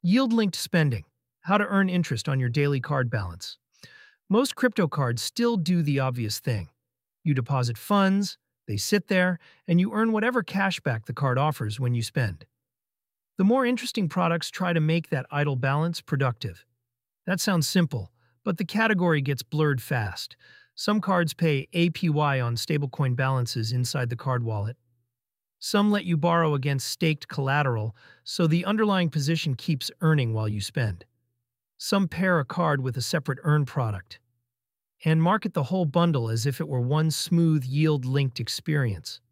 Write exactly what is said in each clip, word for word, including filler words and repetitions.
Yield-linked spending. How to earn interest on your daily card balance. Most crypto cards still do the obvious thing. You deposit funds, they sit there, and you earn whatever cashback the card offers when you spend. The more interesting products try to make that idle balance productive. That sounds simple, but the category gets blurred fast. Some cards pay A P Y on stablecoin balances inside the card wallet. Some let you borrow against staked collateral, so the underlying position keeps earning while you spend. Some pair a card with a separate earn product and market the whole bundle as if it were one smooth yield-linked experience.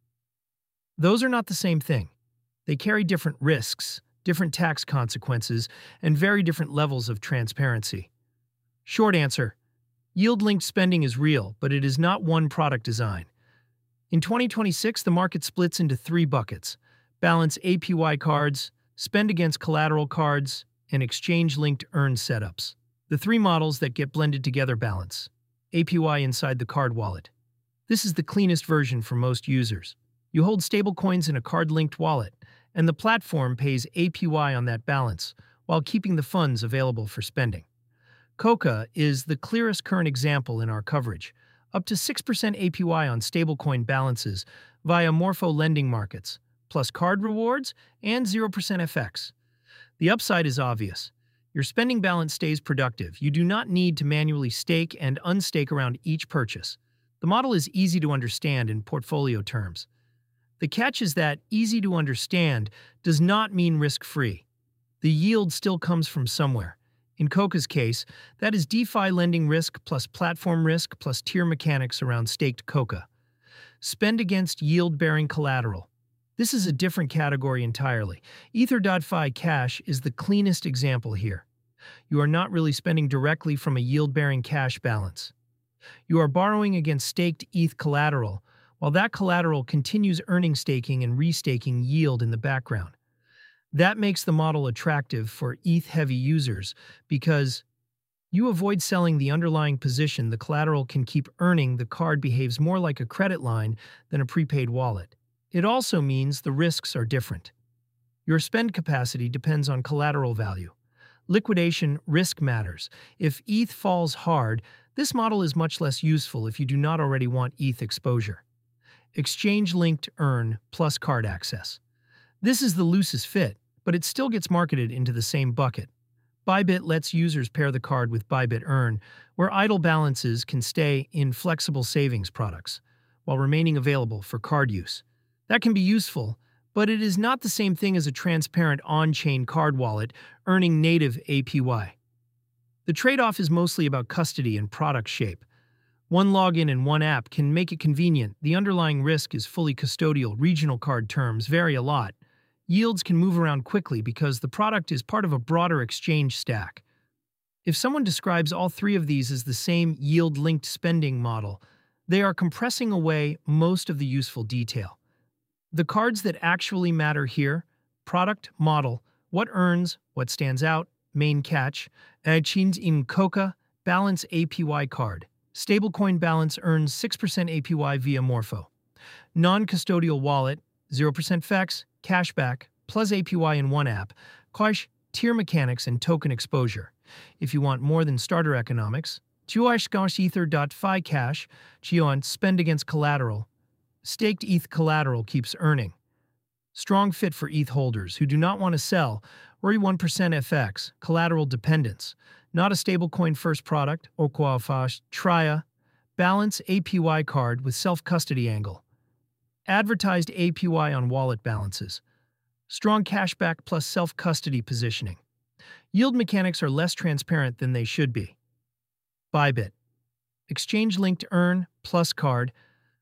Those are not the same thing. They carry different risks, different tax consequences, and very different levels of transparency. Short answer: yield-linked spending is real, but it is not one product design. In twenty twenty-six, the market splits into three buckets: balance A P Y cards, spend against collateral cards, and exchange-linked earn setups. The three models that get blended together balance A P Y inside the card wallet. This is the cleanest version for most users. You hold stablecoins in a card-linked wallet, and the platform pays A P Y on that balance while keeping the funds available for spending. Coca is the clearest current example in our coverage, up to six percent A P Y on stablecoin balances via Morpho lending markets, plus card rewards and zero percent F X. The upside is obvious. Your spending balance stays productive. You do not need to manually stake and unstake around each purchase. The model is easy to understand in portfolio terms. The catch is that easy to understand does not mean risk-free. The yield still comes from somewhere. In Coca's case, that is DeFi lending risk plus platform risk plus tier mechanics around staked Coca. Spend against yield-bearing collateral. This is a different category entirely. Ether dot F I Cash is the cleanest example here. You are not really spending directly from a yield-bearing cash balance. You are borrowing against staked E T H collateral, while that collateral continues earning staking and restaking yield in the background. That makes the model attractive for E T H-heavy users because you avoid selling the underlying position. The collateral can keep earning. The card behaves more like a credit line than a prepaid wallet. It also means the risks are different. Your spend capacity depends on collateral value. Liquidation risk matters. If E T H falls hard, this model is much less useful if you do not already want E T H exposure. Exchange-linked earn plus card access. This is the loosest fit, but it still gets marketed into the same bucket. Bybit lets users pair the card with Bybit Earn, where idle balances can stay in flexible savings products, while remaining available for card use. That can be useful, but it is not the same thing as a transparent on-chain card wallet earning native A P Y. The trade-off is mostly about custody and product shape. One login and one app can make it convenient. The underlying risk is fully custodial. Regional card terms vary a lot. Yields can move around quickly because the product is part of a broader exchange stack. If someone describes all three of these as the same yield-linked spending model, they are compressing away most of the useful detail. The cards that actually matter here: product, model, what earns, what stands out, main catch, exchange in Coca, balance A P Y card. Stablecoin balance earns six percent A P Y via Morpho. Non-custodial wallet, zero percent F X, cashback, plus A P Y in one app, cash, tier mechanics, and token exposure. If you want more than starter economics, Ether dot F I Cash, Gion, spend against collateral. Staked E T H collateral keeps earning. Strong fit for E T H holders who do not want to sell, worry one percent F X, collateral dependence, not a stablecoin first product, Oquafash, Tria, balance A P Y card with self-custody angle. Advertised A P Y on wallet balances. Strong cashback plus self-custody positioning. Yield mechanics are less transparent than they should be. Bybit. Exchange-linked earn plus card.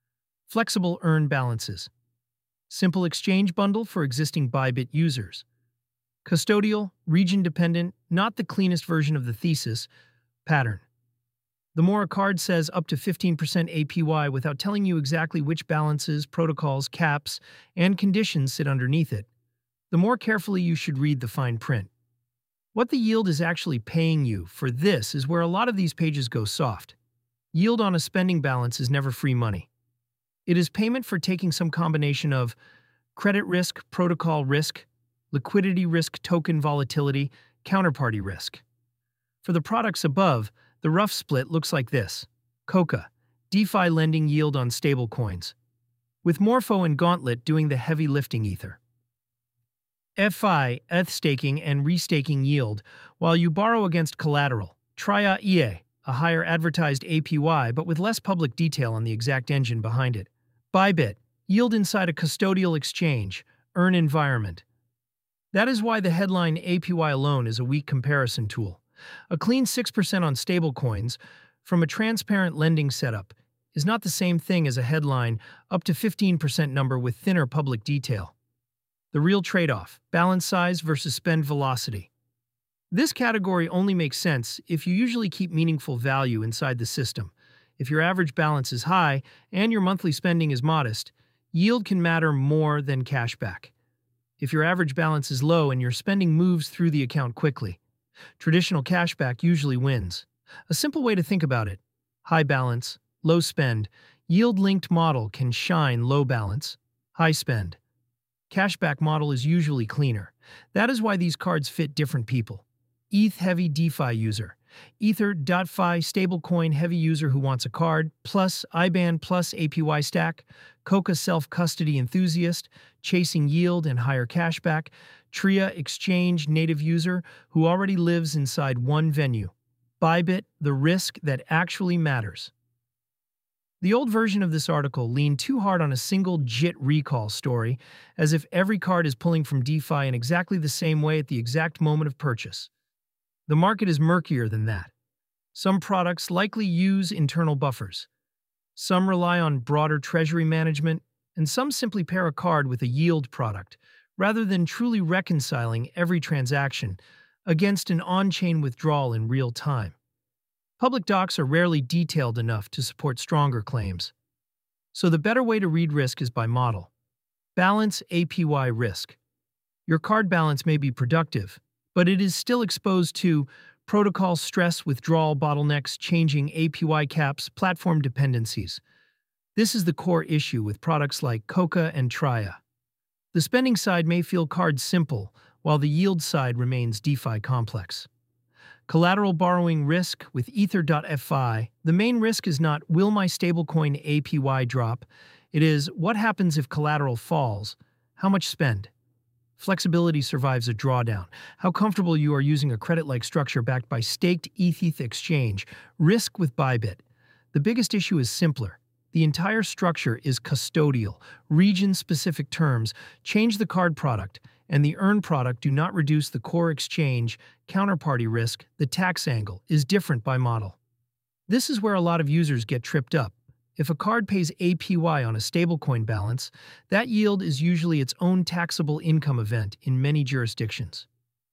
Flexible earn balances. Simple exchange bundle for existing Bybit users. Custodial, region-dependent, not the cleanest version of the thesis. Pattern. The more a card says up to fifteen percent A P Y without telling you exactly which balances, protocols, caps, and conditions sit underneath it, the more carefully you should read the fine print. What the yield is actually paying you for this is where a lot of these pages go soft. Yield on a spending balance is never free money. It is payment for taking some combination of credit risk, protocol risk, liquidity risk, token volatility, counterparty risk. For the products above, the rough split looks like this. Coca, DeFi lending yield on stablecoins, with Morpho and Gauntlet doing the heavy lifting Ether. F I, E T H staking and restaking yield, while you borrow against collateral. Tria E A, a higher advertised A P Y but with less public detail on the exact engine behind it. Bybit, yield inside a custodial exchange, earn environment. That is why the headline A P Y alone is a weak comparison tool. A clean six percent on stablecoins from a transparent lending setup is not the same thing as a headline up to fifteen percent number with thinner public detail. The real trade-off, balance size versus spend velocity. This category only makes sense if you usually keep meaningful value inside the system. If your average balance is high and your monthly spending is modest, yield can matter more than cashback. If your average balance is low and your spending moves through the account quickly, traditional cashback usually wins. A simple way to think about it: high balance, low spend, yield-linked model can shine low balance, high spend. Cashback model is usually cleaner. That is why these cards fit different people. E T H-heavy DeFi user. Ether.fi stablecoin heavy user who wants a card, plus I B A N plus A P Y stack. Coca self-custody enthusiast, chasing yield and higher cashback. Tria exchange native user who already lives inside one venue. Bybit, the risk that actually matters. The old version of this article leaned too hard on a single J I T recall story, as if every card is pulling from DeFi in exactly the same way at the exact moment of purchase. The market is murkier than that. Some products likely use internal buffers. Some rely on broader treasury management, and some simply pair a card with a yield product, rather than truly reconciling every transaction against an on-chain withdrawal in real time. Public docs are rarely detailed enough to support stronger claims. So the better way to read risk is by model. Balance A P Y risk. Your card balance may be productive, but it is still exposed to protocol stress, withdrawal bottlenecks, changing A P Y caps, platform dependencies. This is the core issue with products like Coca and Tria. The spending side may feel card simple, while the yield side remains DeFi complex. Collateral borrowing risk with Ether.fi. The main risk is not, will my stablecoin A P Y drop? It is, what happens if collateral falls? How much spend? Flexibility survives a drawdown. How comfortable you are using a credit-like structure backed by staked E T H exchange. Risk with Bybit. The biggest issue is simpler. The entire structure is custodial, region-specific terms, change the card product, and the earn product do not reduce the core exchange, counterparty risk. The tax angle is different by model. This is where a lot of users get tripped up. If a card pays A P Y on a stablecoin balance, that yield is usually its own taxable income event in many jurisdictions.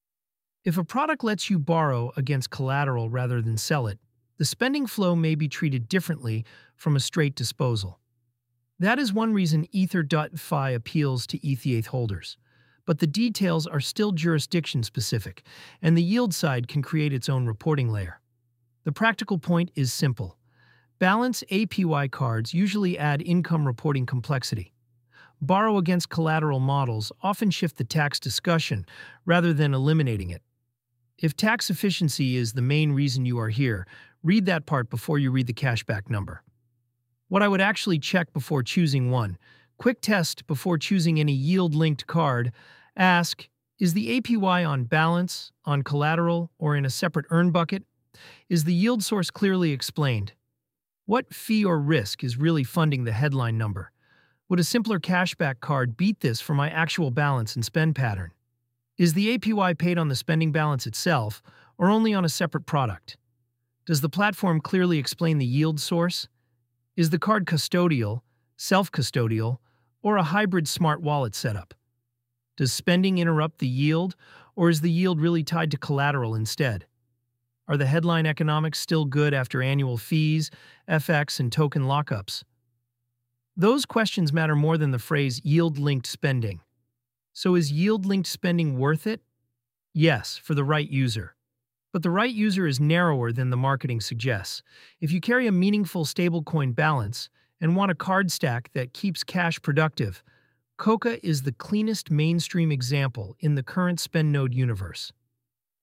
If a product lets you borrow against collateral rather than sell it, the spending flow may be treated differently from a straight disposal. That is one reason Ether.fi appeals to E T H holders. But the details are still jurisdiction-specific, and the yield side can create its own reporting layer. The practical point is simple. Balance A P Y cards usually add income reporting complexity. Borrow against collateral models often shift the tax discussion rather than eliminating it. If tax efficiency is the main reason you are here, read that part before you read the cashback number. What I would actually check before choosing one. Quick test before choosing any yield-linked card. Ask, is the A P Y on balance, on collateral, or in a separate earn bucket? Is the yield source clearly explained? What fee or risk is really funding the headline number? Would a simpler cashback card beat this for my actual balance and spend pattern? Is the A P Y paid on the spending balance itself, or only on a separate product? Does the platform clearly explain the yield source? Is the card custodial, self-custodial, or a hybrid smart wallet setup? Does spending interrupt the yield, or is the yield really tied to collateral instead? Are the headline economics still good after annual fees, F X, and token lockups? Those questions matter more than the phrase yield-linked spending. So is yield-linked spending worth it? Yes, for the right user. But the right user is narrower than the marketing suggests. If you carry a meaningful stablecoin balance and want a card stack that keeps cash productive, Coca is the cleanest mainstream example in the current SpendNode universe.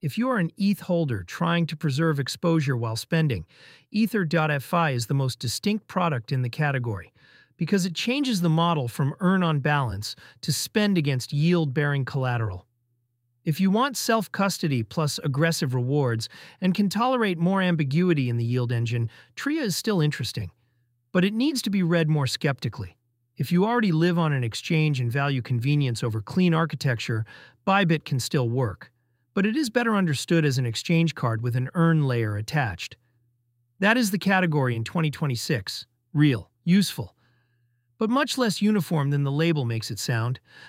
If you are an E T H holder trying to preserve exposure while spending, Ether dot F I is the most distinct product in the category because it changes the model from earn on balance to spend against yield-bearing collateral. If you want self-custody plus aggressive rewards and can tolerate more ambiguity in the yield engine, Tria is still interesting, but it needs to be read more skeptically. If you already live on an exchange and value convenience over clean architecture, Bybit can still work, but it is better understood as an exchange card with an earn layer attached. That is the category in twenty twenty-six. Real, useful, but much less uniform than the label makes it sound.